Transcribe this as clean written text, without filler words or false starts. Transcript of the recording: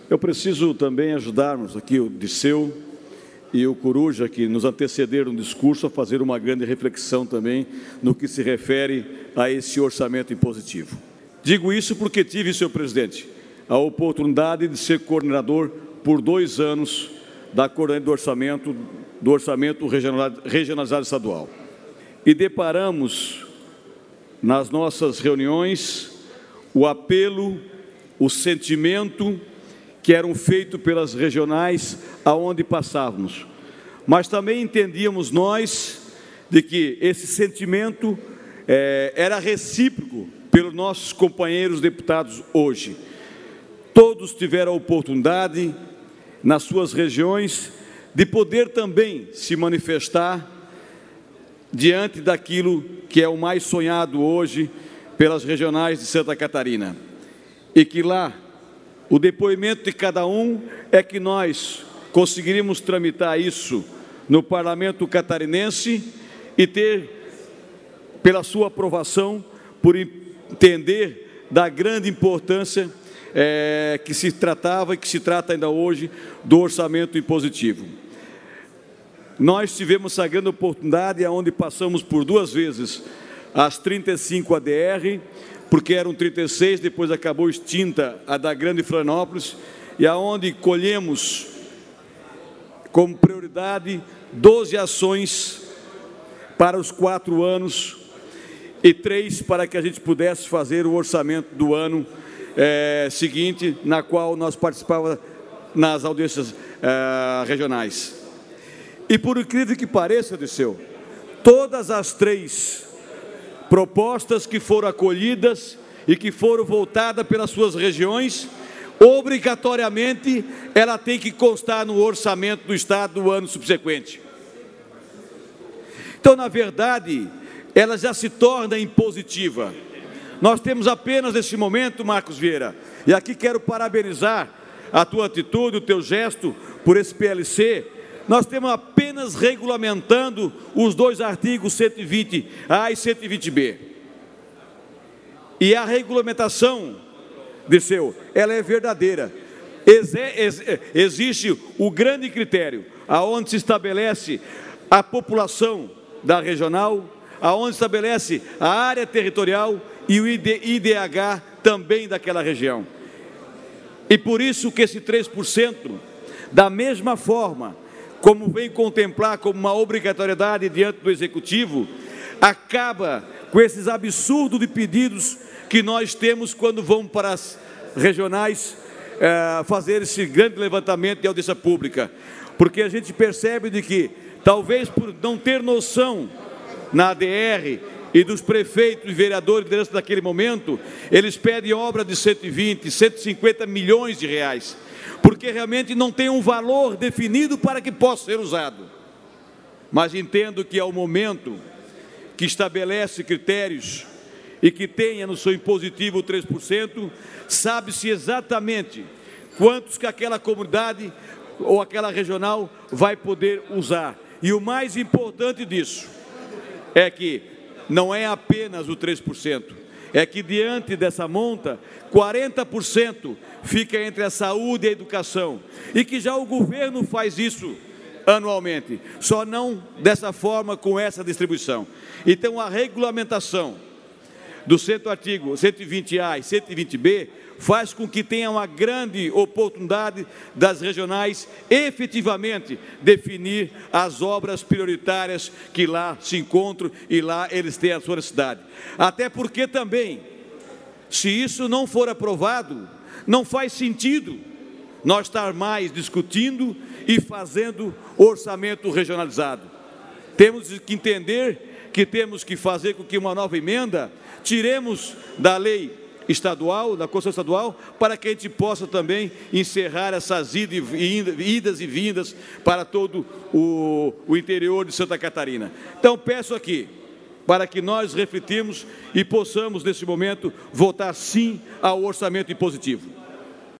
Eu preciso também ajudarmos aqui o Disseu e o Coruja, que nos antecederam no discurso, a fazer uma grande reflexão também no que se refere a esse orçamento impositivo. Digo isso porque tive, senhor presidente, a oportunidade de ser coordenador por 2 anos da coordenadoria do orçamento regionalizado estadual. E deparamos nas nossas reuniões o apelo, o sentimento que eram feitos pelas regionais aonde passávamos. Mas também entendíamos nós de que esse sentimento era recíproco pelos nossos companheiros deputados hoje. Todos tiveram a oportunidade, nas suas regiões, de poder também se manifestar diante daquilo que é o mais sonhado hoje pelas regionais de Santa Catarina. E que lá, o depoimento de cada um é que nós conseguiríamos tramitar isso no Parlamento catarinense e ter, pela sua aprovação, por entender da grande importância que se tratava e que se trata ainda hoje do orçamento impositivo. Nós tivemos essa grande oportunidade, onde passamos por 2 vezes as 35 ADR, porque eram 36, depois acabou extinta a da Grande Florianópolis, e aonde colhemos como prioridade 12 ações para os 4 anos e 3 para que a gente pudesse fazer o orçamento do ano seguinte, na qual nós participávamos nas audiências regionais. E por incrível que pareça, Disseu, todas as 3 propostas que foram acolhidas e que foram voltadas pelas suas regiões, obrigatoriamente ela tem que constar no orçamento do Estado do ano subsequente. Então, na verdade, ela já se torna impositiva. Nós temos apenas nesse momento, Marcos Vieira, e aqui quero parabenizar a tua atitude, o teu gesto por esse PLC, nós temos apenas regulamentando os 2 artigos 120A e 120B. E a regulamentação, Disseu, ela é verdadeira. Existe o grande critério, aonde se estabelece a população da regional, aonde se estabelece a área territorial e o IDH também daquela região. E por isso que esse 3%, da mesma forma como vem contemplar como uma obrigatoriedade diante do Executivo, acaba com esses absurdos de pedidos que nós temos quando vamos para as regionais fazer esse grande levantamento de audiência pública. Porque a gente percebe de que, talvez por não ter noção na ADR e dos prefeitos e vereadores liderança naquele momento, eles pedem obra de 120, 150 milhões de reais, porque realmente não tem um valor definido para que possa ser usado. Mas entendo que é o momento que estabelece critérios e que tenha no seu impositivo 3%, sabe-se exatamente quantos que aquela comunidade ou aquela regional vai poder usar. E o mais importante disso é que não é apenas o 3%, é que diante dessa monta, 40% fica entre a saúde e a educação, e que já o governo faz isso anualmente, só não dessa forma, com essa distribuição. Então, a regulamentação do artigo 120A e 120B faz com que tenha uma grande oportunidade das regionais efetivamente definir as obras prioritárias que lá se encontram e lá eles têm a sua necessidade. Até porque também, se isso não for aprovado, não faz sentido nós estar mais discutindo e fazendo orçamento regionalizado. Temos que entender que temos que fazer com que uma nova emenda tiremos da lei estadual, da Constituição estadual, para que a gente possa também encerrar essas idas e vindas para todo o interior de Santa Catarina. Então, peço aqui, para que nós refletimos e possamos, nesse momento, votar sim ao orçamento impositivo.